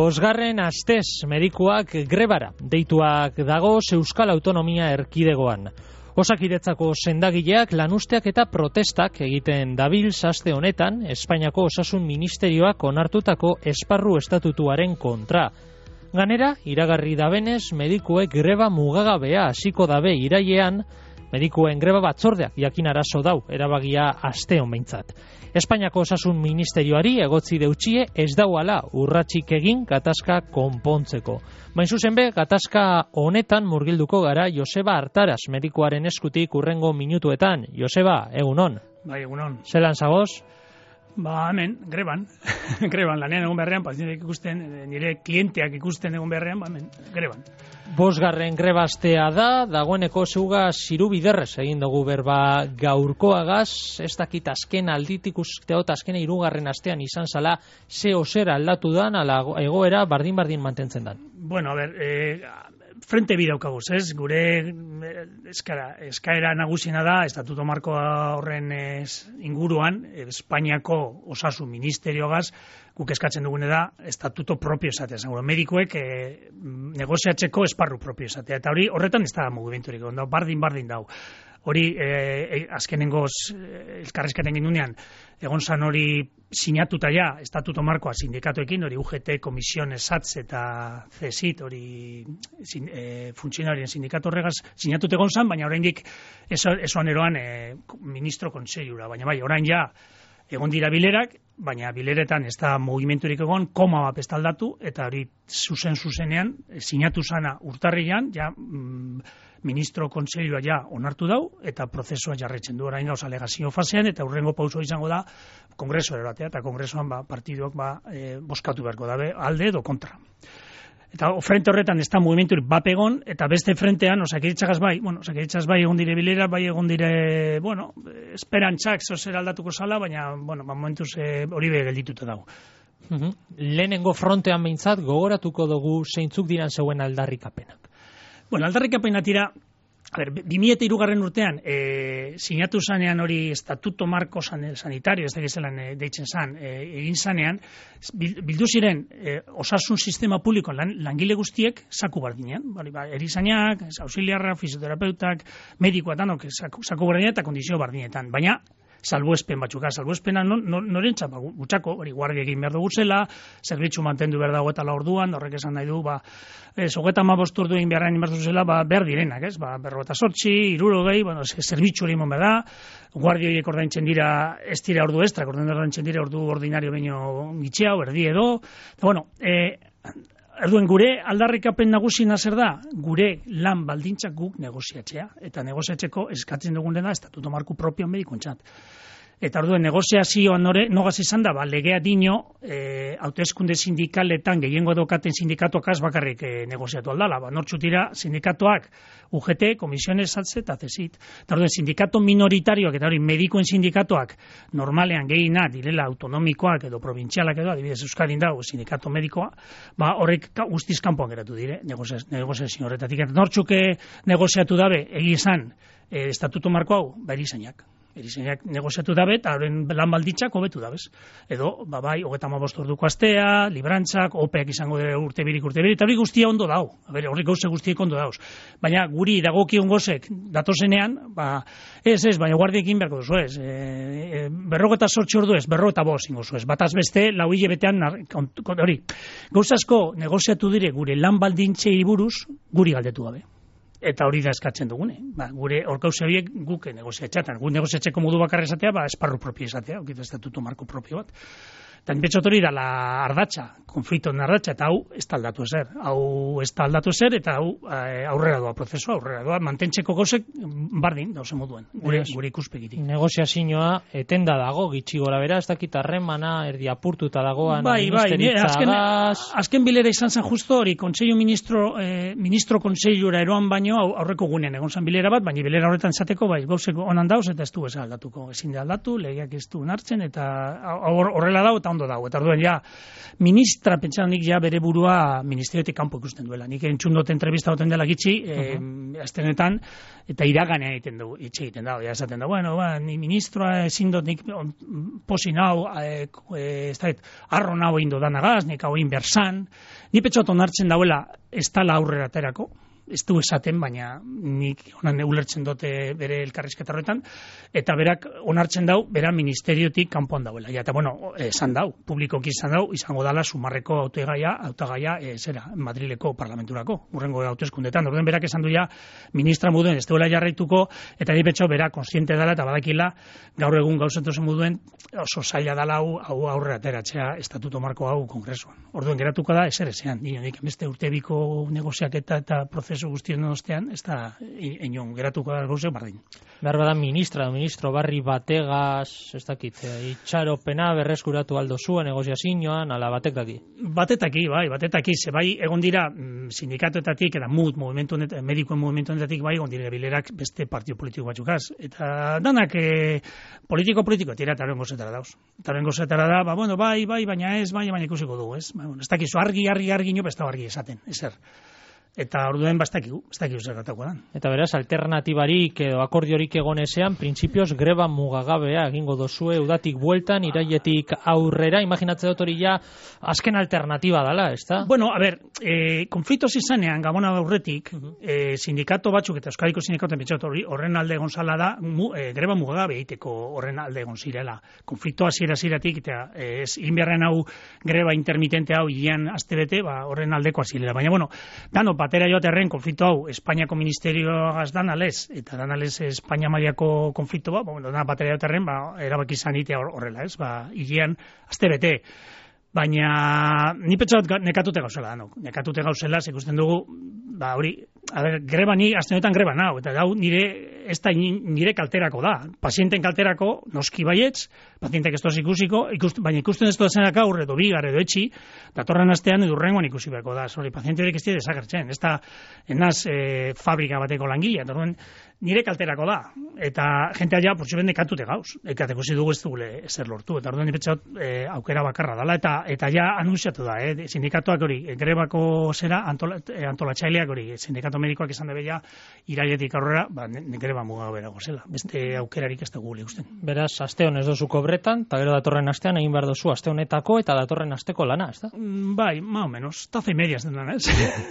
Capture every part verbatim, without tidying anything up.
Bosgarren astez medikuak grebara deituak dago Euskal Autonomia Erkidegoan. Osakidetzako sendagileak lanusteak eta protestak egiten dabil aste honetan Espainiako Osasun Ministerioak onartutako esparru estatutuaren kontra. Ganera, iragarri dabenez, medikuek greba mugagabea hasiko dabe irailean, medikuen greba batzordeak jakin arazo dau, erabagia aste hon behintzat. Espainiako Osasun Ministerioari egotzi deutxie ez dauala urratsik egin gatazka konpontzeko. Bain zuzen be, gatazka honetan murgilduko gara Joseba Artaras medikuaren eskutik urrengo minutuetan. Joseba, egunon. Bai, egunon. Zelan zagoz? Ba, hemen, greban. greban, lanean egun beharrean, pazienteak ikusten, nire klienteak ikusten egun beharrean, ba, hemen, greban. Bosgarren grebastea da, dagoeneko zeuga ziru biderrez egin dugu berba gaurkoagaz, ez dakit azken alditik usteot azken hirugarren astean izan zala ze osera aldatu dan, ala egoera bardin-bardin mantentzen dan. Bueno, a ber, eh, frente bi daukaguz, ez? Gure eskara, eskaera nagusiena da, estatuto markoa horren ez, inguruan, Espainiako Osasun Ministeriogaz, guk eskatzen dugune da, estatuto propio esatea. Zango, medikuek eh, negoziatzeko esparru propio esatea. Eta hori horretan ez da mugimenturik, onda, bardin-bardin dau. Hori, eh, azkenengoz, eh, elkarrezketen ginunean, egon zan hori sinatuta ja, estatuto markoa sindikatoekin, hori U G T, Komision Esatz eta C S I T, hori sin, eh, funtzionarien sindikato horregaz sinatut egon zan, baina oraindik esoan eroan eh, ministro kontseiura, baina bai, orain ja, egon dira bilerak, baina bileretan ez da mugimenturik egon, koma bat bestaldatu, eta hori zuzen-zuzenean, sinatu zana urtarrian, ja, mm, ministro kontseilua ja onartu dau, eta prozesua jarretzen du orain gauz alegazio fasean, eta hurrengo pauso izango da kongreso eratea, eta kongresoan ba, partiduak ba, e, boskatu beharko dabe, alde edo kontra. Eta frente horretan ez da mugimenturik bat egon, eta beste frentean, osakidetzagaz bai, bueno, osakidetzagaz bai egon dire bilera, bai egon dire, bueno, esperantzak zozer aldatuko zala, baina, bueno, ba, momentuz e, hori be geldituta dago. Uhum. Lehenengo frontean behintzat gogoratuko dugu zeintzuk diran zeuen aldarrikapenak. Bueno, aldarrikapena tira, a ber, bi mila hirugarren urtean, e, sinatu zanean hori estatuto marko san, sanitario, ez da gizelan e, deitzen zan, e, egin zanean, bildu ziren e, osasun sistema publiko lan, langile guztiek saku bardinean, bari, ba, erizainak, auxiliarra, fisioterapeutak, medikoa danok, saku, saku bardinean eta kondizio bardinetan, baina salbuespen batzuka, salbuespena norentzat, ba, gutxako, hori guardia egin behar dugu zela, zerbitzu mantendu behar dago eta la orduan, horrek esan nahi du, ba, ez, hogeita hamabost ordu egin beharrean behar zela, ba, behar direnak, ez, ba, berrogeta sortzi, hirurogei, bueno, zerbitzu hori mon behar da, guardia horiek ordaintzen dira, ez dira ordu estra, ordaintzen dira ordu ordinario baino gitxea, erdi edo, eta, bueno, eh, Erduen gure aldarrikapen nagusina zer da, gure lan baldintzak guk negoziatzea, eta negoziatzeko eskatzen dugun dena estatuto marku propio medikuntzat. Eta orduen negoziazioan nogaz izan da, ba, legea dino, e, hauteskunde sindikaletan gehiengo daukaten sindikatuak az bakarrik e, negoziatu aldala. Ba, nortzu tira sindikatuak U G T, Komisiones Saltze eta C S I T. Eta orduen sindikato minoritarioak eta hori medikoen sindikatuak normalean gehiena direla autonomikoak edo provintzialak edo, adibidez Euskadin dago sindikato medikoa, ba, horrek guztiz kanpoan geratu dire, negoziazio horretatik. Nortzuke negoziatu dabe, egi esan, e, estatuto marko hau, ba, erizainak. Erizainak negoziatu dabe, eta horren lan balditzak hobetu dabez. Edo, ba, bai, hogeita hamabost orduko astea, librantzak, opeak izango dira urte birik, urte birik, eta hori guztia ondo dau. Horri gauze guztiek ondo dauz. Baina guri dagokion gozek datozenean, ba, ez ez, baina guardiekin beharko duzu ez. E, e, berrogeta sortzi ordu ez, berrogeta bost ingo zu ez. Bataz beste, lau hile betean, hori. Gauzasko negoziatu dire gure lan baldintzei buruz, guri galdetu gabe. Eta hori da eskatzen dugune. Ba, gure orkauze horiek guk negoziatxatan. Guk negoziatzeko modu bakarra esatea, ba, esparru propio esatea, okita estatuto marko propio bat. Eta nipetxot hori da la ardatxa, konfliktoen ardatxa, eta hau ez aldatu ezer. Hau ez aldatu ezer, eta hau aurrera doa prozesua, aurrera doa, mantentzeko gozek bardin, dauze moduen, gure, gure ikuspegitik. Negoziazioa etenda dago, gitxi gora bera, ez dakit harremana, erdi apurtuta dagoan, bai, bai, azken, azken bilera izan zen justo hori, kontseilu ministro, eh, ministro kontseilura eroan baino, aurreko gunean egon zen bilera bat, baina bilera horretan zateko, bai, gauzeko onan dauz, eta ez du ez aldatuko, ezin da aldatu, legeak ez du nartzen, eta horrela dau, eta ondo dago. Eta orduan, ja, ministra, pentsan nik ja bere burua ministerioetik kanpo ikusten duela. Nik entzun dut entrevista goten dela gitxi, eh, uh-huh. astenetan, eta iraganean egiten du, itxe egiten da, ja esaten da, bueno, ba, ni ministroa ezin dut, nik posin hau, eh, eh, ez da, arro nau egin dodanagaz, nik hau egin berzan, ni petxot onartzen dauela, ez tala aurrera aterako, ez du esaten, baina nik onan ulertzen dute bere elkarrizketa horretan, eta berak onartzen dau, bera ministeriotik kanpoan dauela. Ja, eta bueno, esan dau, publikoki izan dau, izango dala sumarreko hautagaia, hautagaia, e, zera, Madrileko parlamenturako, urrengo hauteskundetan. Orden berak esan du ja, ministra moduen ez duela jarraituko, eta ni betxo bera konstiente dela, eta badakila, gaur egun gauzatozen moduen, oso zaila dala hau, hau aurrera ateratzea estatuto marko hau kongresuan. Orduen geratuko da, ezer ezean, nik beste urtebiko negoziaketa eta prozesu guztien ostean, ez da enion geratuko da gauzeo bardin. Behar bada ministra, ministro barri bategaz, ez dakit, itxaropena berreskuratu aldo zuen negoziazioan, ala batek daki? Batetaki, bai, batetaki, ze bai, egon dira sindikatoetatik, eta mut, medikoen movimentuetatik, bai, egon dira bilerak beste partio politiko batzukaz. Eta danak eh, politiko-politiko, tira, eta horren gozetara dauz. Eta horren gozetara da, ba, bueno, bai, bai, baina ez, bai, baina ikusiko dugu, ez? Ba, bueno, ez dakizu, argi, argi, argi, nio, ez da argi esaten, ezer. Eta orduen bastakigu, bastakigu zerratako da. Eta beraz, alternatibarik edo akordiorik egonezean, printzipioz greba mugagabea egingo dozue udatik bueltan, irailetik aurrera, imaginatzen dut hori ja azken alternatiba dala, ez da? Bueno, a ber, eh, konflitos izanean, Gabona aurretik, eh, sindikato batzuk eta Euskadiko sindikatoen betxot horren alde egon zala da, mu, eh, greba mugagabe egiteko horren alde egon zirela. Konflikto hasiera hasieratik eta eh, ez inberren hau greba intermitente hau hilean astebete, ba, horren aldeko zirela. Baina, bueno, dano, batera joaterren konflikto hau Espainiako ministerioagaz danalez, eta danalez Espainia mailako konflikto ba, bueno, dana batera joaterren, ba, erabaki izan itea horrela, ez, ba, hilean astebete. Baina, ni petxot nekatute gauzela, no? Nekatute gauzela, ikusten dugu, ba, hori, a ber, greba ni, azte honetan greba nau, eta dau nire, ez da nire kalterako da. Pazienten kalterako, noski baietz, pazientek ez toz ikusiko, ikust, baina ikusten ez dozenak aurre, edo bigar, edo etxi, datorren astean edo urrengoan ikusi behako da. Zori, paziente horiek ez dira desagertzen, ez da, enaz, e, fabrika bateko langilea, eta nire kalterako da, eta jentea ja, portxo bende katute gauz, ekateko dugu ez dugule ezer lortu, eta orduan nipetxot e, aukera bakarra dala, eta eta ja anunciatu da, eh, sindikatuak hori, grebako zera, antola, antolatxaileak hori, sindikato medikoak esan debe ja, irailetik aurrera, ba, greba muga bera gozela, beste aukerarik ez dugu ikusten. Beraz, aste honez dozuko bretan, eta gero datorren astean egin behar dozu aste honetako eta datorren asteko lana, ez da? Bai, ma o menos, taza y medias den lana, ez?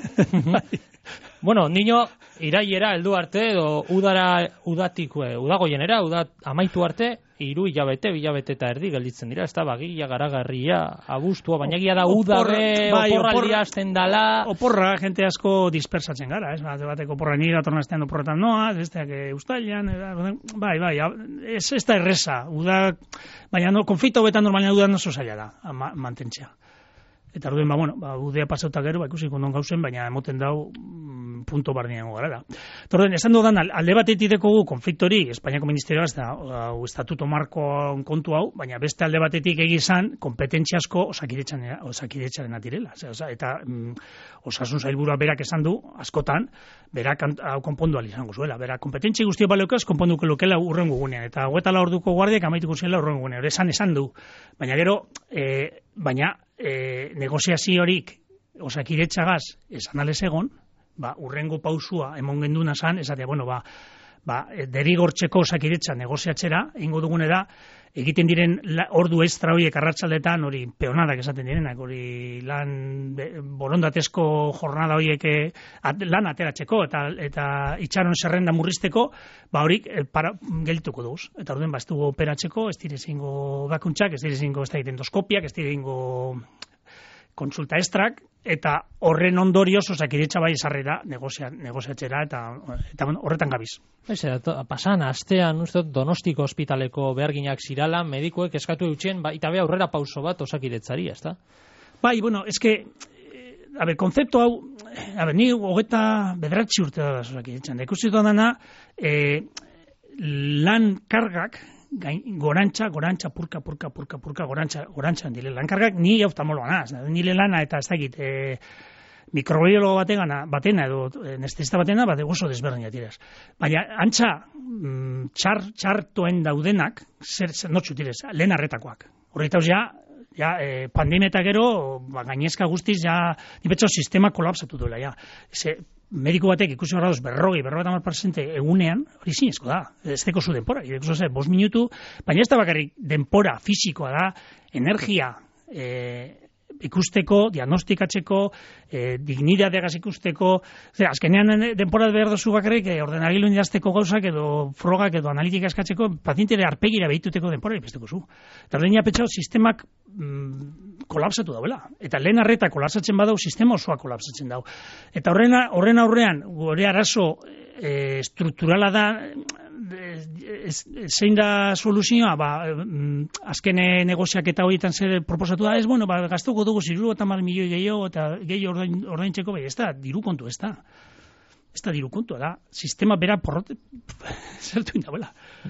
Bueno, niño, irailera heldu arte, edo udara, udatik, udagoienera, udat amaitu arte, hiru hilabete, hilabete eta erdi gelditzen dira, ez da, bagia, garagarria, abustua, baina egia da udabe, bai, oporraldia azten dala. Oporra, jente asko dispersatzen gara, ez, bat, bateko oporra nire datorren astean oporretan noa, ez da, ustailan, bai, bai, ez, ez da erresa, uda, baina no, konflikto betan normalina udan oso zaila da, ma, mantentzea. Eta orduen, ba, bueno, ba, udea pasauta gero, ba, ikusiko non gauzen, baina emoten dau mm, punto barnean gara da. Eta orduen, esan dudan, alde batetik dekogu konfliktori, Espainiako ministerioa, ez da, hau, estatuto marko kontu hau, baina beste alde batetik egizan, kompetentziasko osakidetzaren atirela. Osa, eta mm, osasun zailburua berak esan du, askotan, berak hau konpondu izango zuela. Berak kompetentzi guztio baleokaz, konponduko lukela urrengo gunean. Eta goetala orduko guardiak amaituko zela urrengo gunean. Esan, esan du. Baina gero, e, baina, E, negoziaziorik osakidetzagaz esan alez egon, ba, urrengo pausua emon genduna zan, esatea, bueno, ba, ba, derigortzeko osakidetza negoziatzera, ingo dugune da, egiten diren la, ordu extra horiek arratsaldetan, hori peonadak esaten direnak, hori lan be, borondatezko jornada horiek at, lan ateratzeko, eta, eta itxaron zerrenda murrizteko, ba, hori e, para, geldituko duz. Eta orduen, ba, ez dugu operatzeko, ez dire zingo bakuntxak, ez dire zingo ez da endoskopiak, ez dire zingo konsulta estrak, eta horren ondorioz osakidetza bai esarrera negozia, negoziatzera, eta, eta horretan gabiz. Pasan, astean, uste, Donostiko ospitaleko beharginak zirala, medikuek eskatu eutxen, ba, eta be aurrera pauso bat osakidetzari, ez da? Bai, bueno, eske, a ber, konzeptu hau, a ber, ni hogeta bederatzi urte da osakidetzan, da ikusi dana, eh, lan kargak, gain, gorantza, gorantza, purka, purka, purka, purka, gorantza, gorantza, dile lankargak, ni oftalmoloa naz, nire lana eta ez dakit, e, mikrobiologo batena, batena edo anestesista batena, bat oso desberdina tiraz. Baina, antza, mm, txar, txartoen daudenak, zer, zer notxu tirez, lehen arretakoak. Horretauz ja, Ja, eh, pandemia eta gero, ba, gainezka guztiz, ja, nipetxo sistema kolapsatu duela, ja. Ze, mediko batek ikusi horra duz berrogei, berrogei tamar persente egunean, hori zinezko da, ez deko zu denpora, ideko ze, bos minutu, baina ez da bakarrik denpora fisikoa da, energia, eh, ikusteko, diagnostikatzeko, eh, dignidadeagaz ikusteko, zer, azkenean denpora behar dozu bakarrik, eh, ordenagilun idazteko gauzak edo frogak edo analitika eskatzeko, pazientere arpegira behituteko denpora ipesteko zu. Eta horrein apetxau, sistemak mm, kolapsatu dauela. Eta lehen arreta kolapsatzen badau, sistema osoa kolapsatzen dau. Eta horren, horren aurrean, gore arazo eh, strukturala da, zein da soluzioa, ba, azken negoziak eta horietan zer proposatu da, ez, bueno, ba, gaztuko dugu ziru eta mar milioi gehiago eta gehi ordain, ordaintzeko, bai, ez da, diru kontu, ez da. Ez da diru kontu, da, sistema bera porrote, zertu indabela.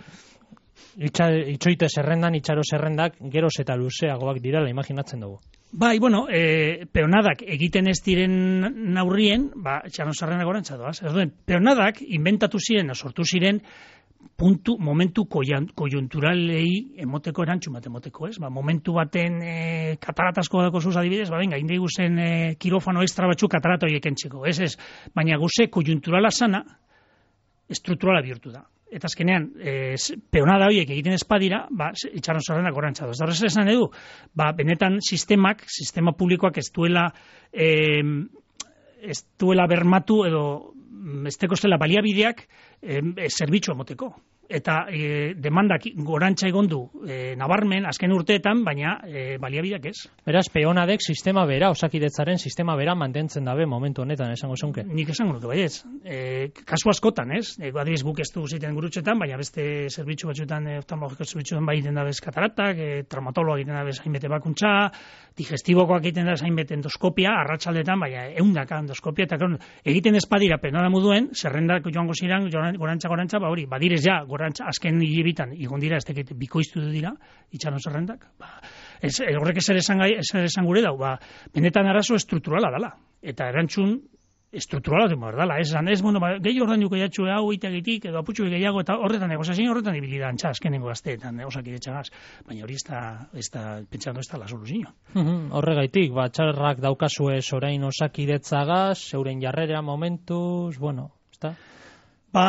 Itxa, itxoite zerrendan, itxaro zerrendak, geroz eta luzeagoak direla, imaginatzen dugu. Bai, bueno, e, peonadak egiten ez diren naurrien, ba, itxaro zerrendak orantza doaz. Ez duen, peonadak inventatu ziren, sortu ziren, puntu, momentu koiunturalei emoteko erantzun bat emoteko, ez? Ba, momentu baten e, kataratazko dako zuz adibidez, ba, venga, indi guzen e, kirofano extra batzu katarata horiek entzeko, ez ez? Baina guze koiunturala sana, estrukturala bihurtu da. Eta azkenean, e, peonada horiek egiten espadira, ba, itxaron zerrenak orantza doaz. Da horrez esan edu, ba, benetan sistemak, sistema publikoak ez duela, e, ez duela bermatu edo ez teko zela baliabideak e, e, zerbitzu emoteko. Eta e, demandak gorantza egondu e, nabarmen azken urteetan, baina e, baliabideak ez. Beraz, peonadek sistema bera, osakidetzaren sistema bera mantentzen dabe momentu honetan, esango zonke? Nik esango nuke, bai ez. E, kasu askotan, ez? E, adibidez guk ez du ziten gurutxetan, baina beste zerbitzu batzuetan, e, oftalmologiko zerbitzuetan bai egiten dabez kataratak, e, traumatologoak egiten dabez hainbete bakuntza, digestibokoak egiten dabez hainbete endoskopia, arratsaldetan, baina eundaka endoskopia, eta kron, egiten espadira penada moduen, zerrendak joango ziren, gorantza, gorantza, ba hori, badirez ja, gorantza, azken hilebitan, igon dira, ez tekit, bikoiztu dira, itxaron zerrendak, ba, ez, horrek ez ere esan, esan, esan gure dau, ba, benetan arazo estrukturala dala, eta erantzun estrukturala dut dala, ez, ez, bueno, ba, gehi ordan duko jatxue hau, itegitik, edo aputxu gehiago, eta horretan negozazioa horretan ibili da antza, azkenengo gazteetan, osakidetxagaz, baina hori ez da, ez da, pentsando ez da la soluzio. Horregaitik, ba, txarrak daukazue orain osakidetzagaz, euren jarrera momentuz, bueno, ez da? Ba...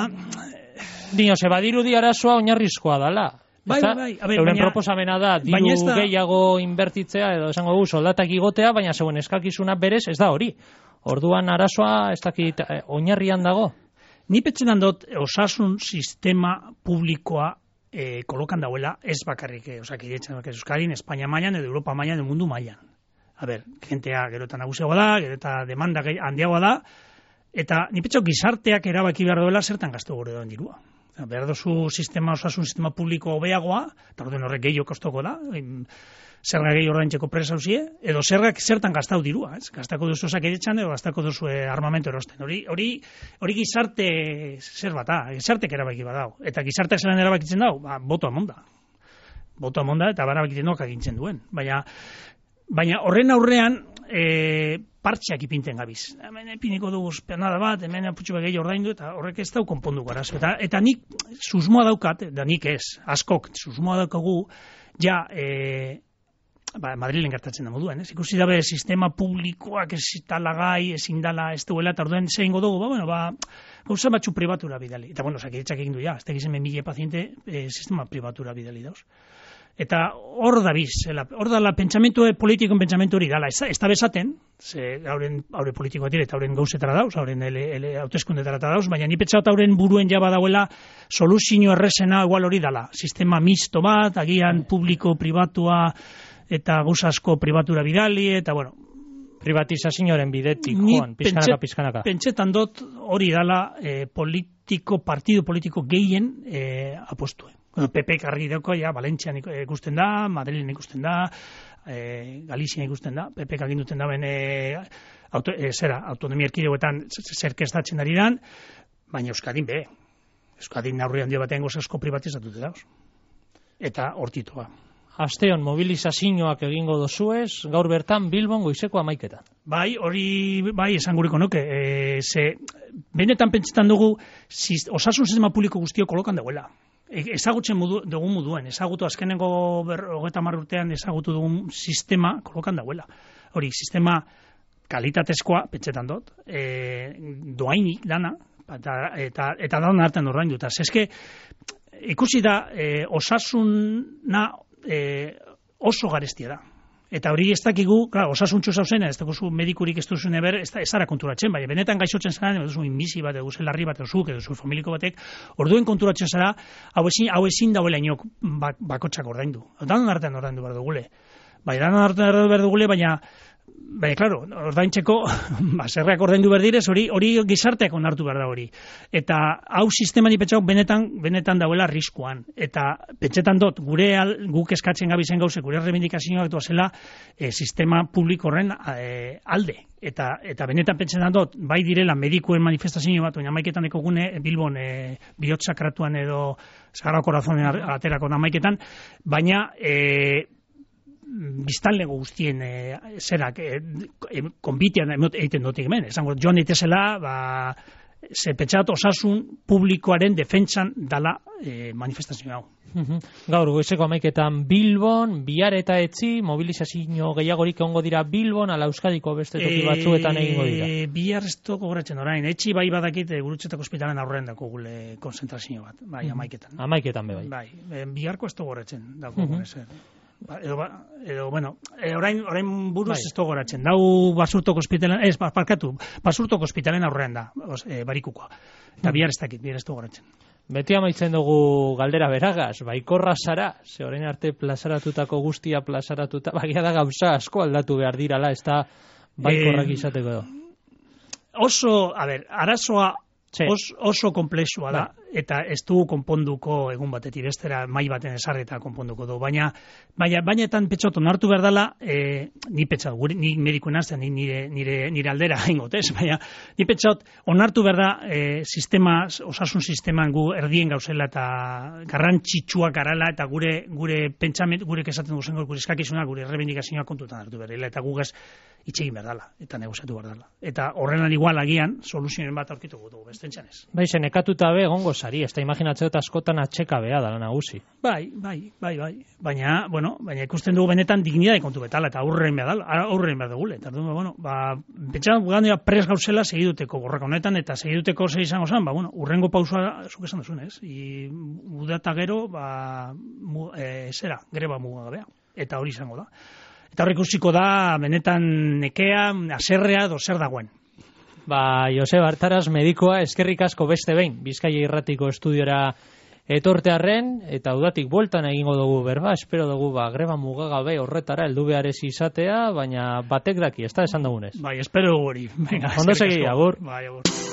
Dino, ze badiru di arazoa oinarrizkoa dala. Bai, bai, bai. A ber, euren baina, proposamena da, diru da... gehiago inbertitzea, edo esango gu, soldatak igotea, baina zeuen eskakizuna berez, ez da hori. Orduan arazoa, ez dakit, eh, oinarrian dago? Ni petxenan dut, osasun sistema publikoa eh, kolokan dauela, ez bakarrik, eh, osakidetzen bakarrik Euskadin, Espainia mailan, edo Europa mailan, edo mundu mailan. A ber, jentea gerotan nagusiagoa da, gerota demanda handiagoa da, eta ni petxo gizarteak erabaki behar duela zertan gaztu gure doan dirua. Behar duzu sistema, osasun sistema publiko hobeagoa, eta orduan horrek gehiago kostoko da, zerga gehi ordaintzeko presa hausie, edo zergak zertan gaztau dirua, ez? Gaztako duzu osakidetzan, edo gaztako duzu armamento erosten. Hori, hori, hori gizarte zer bata, gizartek erabaki badau. Eta gizarteak zelan erabakitzen dau, ba, boto amonda. Boto amonda, eta barabakiten doak agintzen duen. Baina, baina horren aurrean, e, partxeak ipinten gabiz. Hemen epiniko dugu penada bat, hemen aputxu gehi ordaindu, eta horrek ez dau konpondu garaz. Eta, eta nik susmoa daukat, da nik ez, askok, susmoa daukagu, ja, e, ba, Madrilen gertatzen da moduen, ez? Ikusi dabe sistema publikoak ez talagai, ezin dala, ez duela, eta orduan zein godugu, ba, bueno, ba, gauza batzu pribatura bidali. Eta, bueno, sakidetzak egin du, ja, ez tegizen mila paziente, e, sistema pribatura bidali dauz. Eta hor da biz, hor da la pentsamentu politikoen pentsamentu hori dala, ez da bezaten, ze hauren haure politikoa dire, eta hauren gauzetara dauz, hauren hauteskundetara dauz, baina ni pentsat hauren buruen jaba dauela soluzio errezena igual hori dala, sistema misto bat, agian publiko, pribatua, eta gauza asko pribatura bidali, eta bueno, privatizazioaren bidetik, joan, pizkanaka, pizkanaka. Pentsetan dut hori dala eh, politiko, partido politiko gehien eh, apostue. Bueno, P P argi dauko, ja, Valentzian ikusten da, Madrilen ikusten da, eh, Galizian ikusten da, P P aginduten daben eh, auto, eh, zera, autonomia erkidegoetan zerkestatzen ari dan, baina Euskadin be, Euskadin aurrean dio batean gozasko privatizatute dauz. Eta hortitoa. Asteon mobilizazioak egingo dozuez, gaur bertan Bilbon goizeko hamaiketan. Bai, hori, bai, esan guriko nuke, e, ze, benetan pentsetan dugu, osasun sistema publiko guztio kolokan dagoela. ezagutzen modu, dugun moduen, ezagutu azkenengo hogeita hamar urtean ezagutu dugun sistema kolokan dauela. Hori, sistema kalitatezkoa, pentsetan dut, e, doainik lana, eta, eta, eta dan artean ordaindu. Eta zeske, ikusi da, e, osasuna e, oso garestia da. Eta hori ez dakigu, klar, osasuntxu zauzena, ez dakizu medikurik ez duzune ber, ez, ez ara konturatzen, bai, benetan gaixotzen zara, edo zu inbizi bat, edo zu larri bat, edo zu, edo zu familiko batek, orduen konturatzen zara, hau ezin, hau ezin dauela inok bak, bakotxak ordaindu. Danon artean ordaindu behar dugule. Bai, danon artean ordaindu behar dugule, baina, bai, klaro, ordaintzeko, ba, zerreak ordaindu behar direz, hori, hori gizarteak onartu behar da hori. Eta hau sisteman ipetxau benetan, benetan dauela riskuan. Eta pentsetan dut, gure al, guk eskatzen gabizen gauze, gure reivindikazioak doazela e, sistema publiko horren e, alde. Eta, eta benetan pentsetan dut, bai direla medikuen manifestazio bat, oina maiketan ekogune Bilbon e, bihotzakratuan edo Sagrado Corazonen aterako namaiketan, baina e, biztanlego guztien e, zerak e, e, konbitean egiten dut hemen. Esango, joan eitezela, ba, ze pentsat osasun publikoaren defentsan dala e, manifestazio hau. Gaur, goizeko amaiketan Bilbon, bihar eta etzi, mobilizazio gehiagorik egongo dira Bilbon, ala Euskadiko beste toki batzuetan egingo dira. E, bihar ez toko goratzen orain, etzi bai badakit e, Gurutzetako ospitalen aurrean dako gule konzentrazio bat, bai, amaiketan. Amaiketan be bai. Bai, e, biharko ez toko goratzen dako uh -huh. Ba, edo, ba, edo, bueno, e, orain, orain buruz bai. Ez to goratzen. Dau Basurtoko ospitalen, ez, parkatu, Basurtoko ospitalen aurrean da, os, e, barikukoa. Eta bihar ez dakit, bihar ez to goratzen. Beti amaitzen dugu galdera beragaz, baikorra zara, ze orain arte plazaratutako guztia plazaratuta, bagia da gauza asko aldatu behar dirala, ez da baikorrak izateko edo. Oso, a ber, arazoa Os, oso komplexua da, eta ez du konponduko egun batetik bestera mai baten esarreta konponduko du, baina baina bainetan petxot onartu behar dela, e, ni petxot, ni medikuen azten, ni nire, nire, nire aldera ingotez, baina ni petxot onartu behar da e, sistema, osasun sisteman gu erdien gauzela eta garrantzitsua garala, eta gure gure pentsament, gure esaten duzen gure eskakizuna, gure reivindikazioa kontutan hartu behar dela, eta gugaz itxegin behar dela, eta negoziatu behar dela. Eta horrenan igual agian, soluzioen bat aurkituko dugu, bestentxanez. Bai, zen ekatuta be, gongo sari, ez da imaginatzea eta askotan atxeka beha dala nagusi. Bai, bai, bai, bai. Baina, bueno, baina ikusten dugu benetan dignidade kontu betala, eta aurrein behar dala, aurrein behar dugule. Eta, bueno, ba, pentsan gugandia pres gauzela segiduteko borraka honetan, eta segiduteko zei izango zan, ba, bueno, urrengo pausua, zuk esan duzun, ez? I, udata gero, ba, mu, e, zera, greba mugagabea. Eta hori izango da. Eta hori ikusiko da, benetan nekea, aserrea, dozer dagoen. Ba, Joseba Artaras, medikoa, eskerrik asko beste behin, Bizkaia Irratiko estudiora etortearren, eta udatik bueltan egingo dugu berba, espero dugu, ba, greba mugagabe horretara, heldu beharez izatea, baina batek daki, ez da esan dugunez. Bai, espero dugu hori. Ondo segi, agur. Bai, agur.